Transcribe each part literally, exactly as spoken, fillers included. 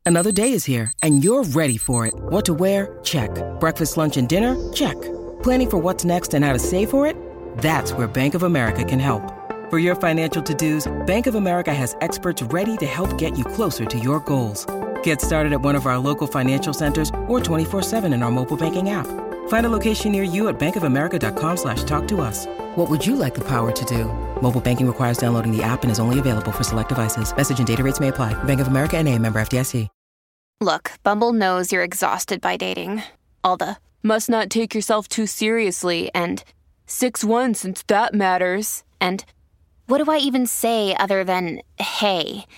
Another day is here, and you're ready for it. What to wear? Check. Breakfast, lunch, and dinner? Check. Planning for what's next and how to save for it? That's where Bank of America can help. For your financial to-dos, Bank of America has experts ready to help get you closer to your goals. Get started at one of our local financial centers or twenty-four seven in our mobile banking app. Find a location near you at bankofamerica.com slash talk to us. What would you like the power to do? Mobile banking requires downloading the app and is only available for select devices. Message and data rates may apply. Bank of America N A, member F D I C. Look, Bumble knows you're exhausted by dating. All the must not take yourself too seriously and six one since that matters. And what do I even say other than hey?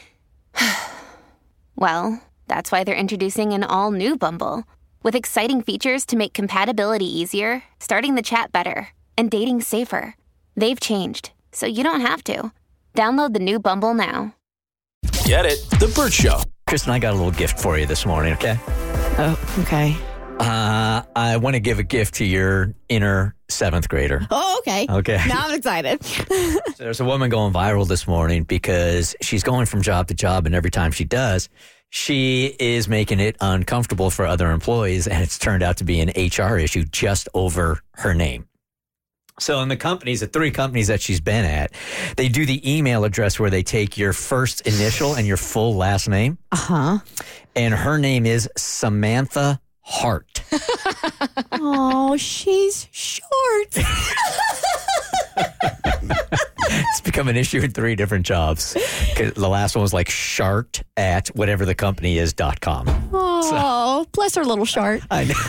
Well, that's why they're introducing an all-new Bumble with exciting features to make compatibility easier, starting the chat better, and dating safer. They've changed, so you don't have to. Download the new Bumble now. Get it? The Bert Show. Kristen, I got a little gift for you this morning, okay? Oh, okay. Uh, I want to give a gift to your inner seventh grader. Oh, okay. Okay. Now I'm excited. So there's a woman going viral this morning because she's going from job to job, and every time she does, she is making it uncomfortable for other employees, and it's turned out to be an H R issue just over her name. So in the companies, the three companies that she's been at, they do the email address where they take your first initial and your full last name. Uh-huh. And her name is Samantha Hart. Oh, she's short. It's become an issue in three different jobs. 'Cause the last one was like shart at whatever the company is dot com. Oh, so, bless her little shart. I know.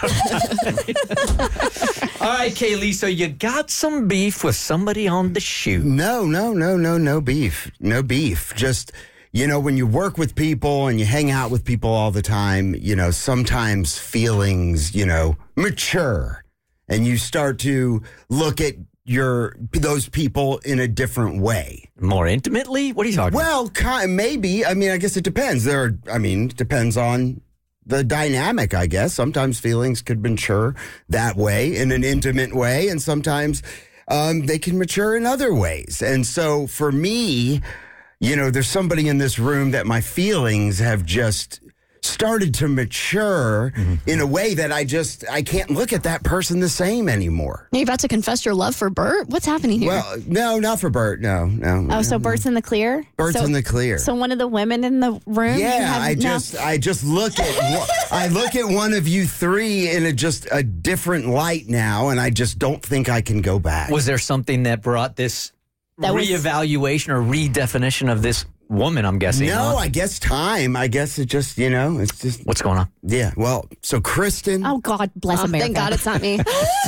All right, Kaylee, so you got some beef with somebody on the shoot. No, no, no, no, no beef. No beef. Just, you know, when you work with people and you hang out with people all the time, you know, sometimes feelings, you know, mature. And you start to look at your those people in a different way. More intimately? What are you talking well, about? Well, maybe. I mean, I guess it depends. There are, I mean, it depends on the dynamic, I guess. Sometimes feelings could mature that way in an intimate way, and sometimes um, they can mature in other ways. And so for me, you know, there's somebody in this room that my feelings have just started to mature mm-hmm. in a way that I just, I can't look at that person the same anymore. Are you about to confess your love for Bert? What's happening here? Well, no, not for Bert. No, no. Oh, no, so no. Bert's in the clear? Bert's so, in the clear. So one of the women in the room? Yeah, have, I no. just, I just look at, I look at one of you three in a just a different light now, and I just don't think I can go back. Was there something that brought this that reevaluation was, or redefinition of this woman, I'm guessing? No, huh? I guess time. I guess it just, you know, it's just. What's going on? Yeah, well, so Kristen. Oh, God bless oh, America. Thank God it's not me.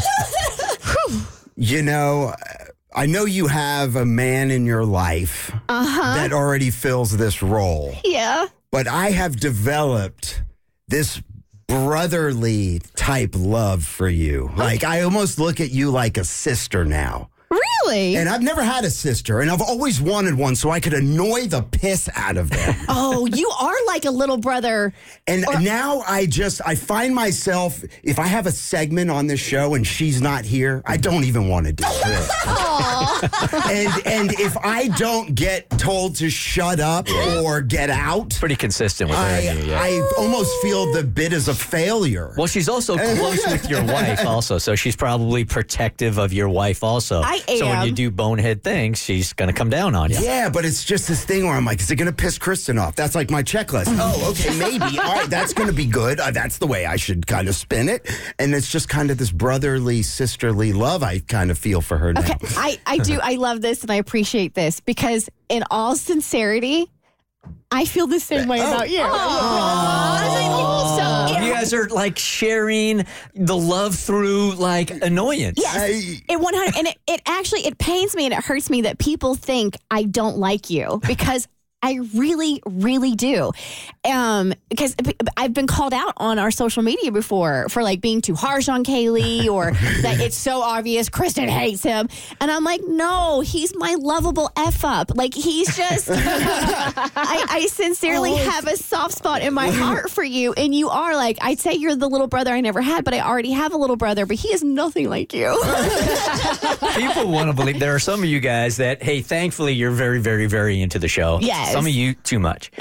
You know, I know you have a man in your life uh-huh. that already fills this role. Yeah. But I have developed this brotherly type love for you. Like, I almost look at you like a sister now. Really? And I've never had a sister, and I've always wanted one so I could annoy the piss out of them. Oh, you are like a little brother. And or- now I just, I find myself, if I have a segment on this show and she's not here, I don't even want to do it. and and if I don't get told to shut up or get out. Pretty consistent with her. I, Yeah. I almost feel the bit as a failure. Well, she's also close with your wife also, so she's probably protective of your wife also. I am. So when you do bonehead things, she's going to come down on you. Yeah, but it's just this thing where I'm like, is it going to piss Kristen off? That's like my checklist. Oh, okay, maybe. All right, that's going to be good. Uh, that's the way I should kind of spin it. And it's just kind of this brotherly, sisterly love I kind of feel for her now. Okay, I, I do. I love this and I appreciate this because in all sincerity, I feel the same way Oh. about you. Oh. So, You guys are like sharing the love through like annoyance. yes, I- it one hundred, and it, it actually it pains me and it hurts me that people think I don't like you because I really, really do. Um, because I've been called out on our social media before for like being too harsh on Kaylee or that it's so obvious Kristen hates him. And I'm like, no, he's my lovable F up. Like he's just, I, I sincerely Oh. have a soft spot in my heart for you. And you are like, I'd say you're the little brother I never had, but I already have a little brother, but he is nothing like you. People want to believe there are some of you guys that, hey, thankfully you're very, very, very into the show. Yes. Yes. Some of you, too much.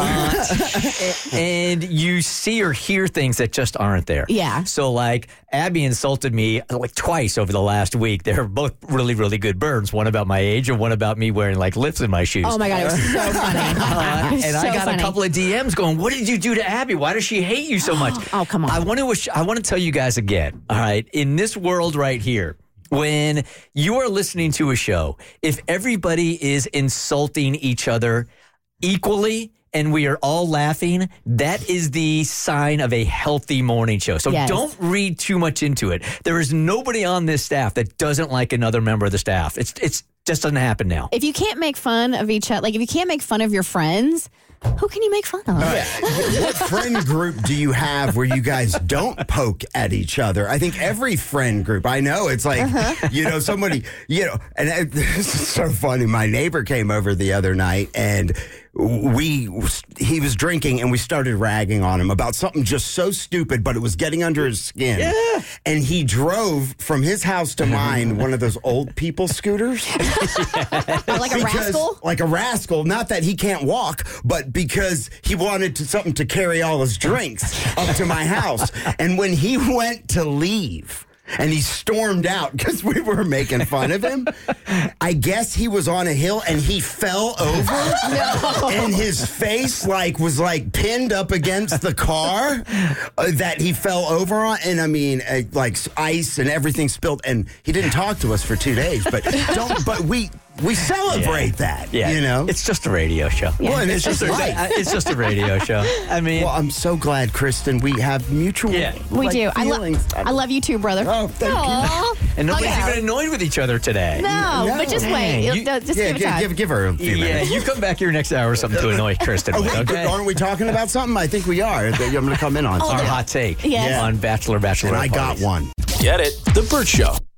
Uh, and you see or hear things that just aren't there. Yeah. So, like, Abby insulted me like twice over the last week. They're both really, really good burns. One about my age and one about me wearing like lips in my shoes. Oh my God, it was so funny. Uh, It was and so I got funny. a couple of D Ms going, what did you do to Abby? Why does she hate you so much? Oh, come on. I want to I want to tell you guys again, all right, in this world right here, when you are listening to a show, if everybody is insulting each other equally and we are all laughing, that is the sign of a healthy morning show. So Yes. don't read too much into it. There is nobody on this staff that doesn't like another member of the staff. It's it's just doesn't happen now. If you can't make fun of each other, like if you can't make fun of your friends, who can you make fun of? What friend group do you have where you guys don't poke at each other? I think every friend group, I know it's like, Uh-huh. you know, somebody, you know, and I, this is so funny. My neighbor came over the other night and we, he was drinking and we started ragging on him about something just so stupid, but it was getting under his skin. Yeah. And he drove from his house to mine one of those old people scooters. Like a Because- rascal? Like a rascal. Not that he can't walk, but because he wanted to, something to carry all his drinks up to my house. And when he went to leave and he stormed out because we were making fun of him, I guess he was on a hill and he fell over. No. And his face like was like pinned up against the car uh, that he fell over on. And I mean, uh, like ice and everything spilled. And he didn't talk to us for two days. But don't. But we. We celebrate that, Yeah, you know? it's just a radio show. Well, and it's It's just just a, life. it's just a radio show. I mean, Well, I'm so glad, Kristen, we have mutual Yeah. We like, do. I, lo- feelings. I love you too, brother. Oh, thank you. Aw. and nobody's Oh, yeah. even annoyed with each other today. No, No. but just Dang, wait. you- It'll- just Yeah, give it give, time. give, give her a few Yeah, minutes. you come back here next hour or something to annoy Kristen Oh, with, wait, okay? aren't we talking about something? I think we are. I'm going to come in on Our something. hot take Yes. on Bachelor Bachelorette And I got parties. one. Get it? The Burt Show.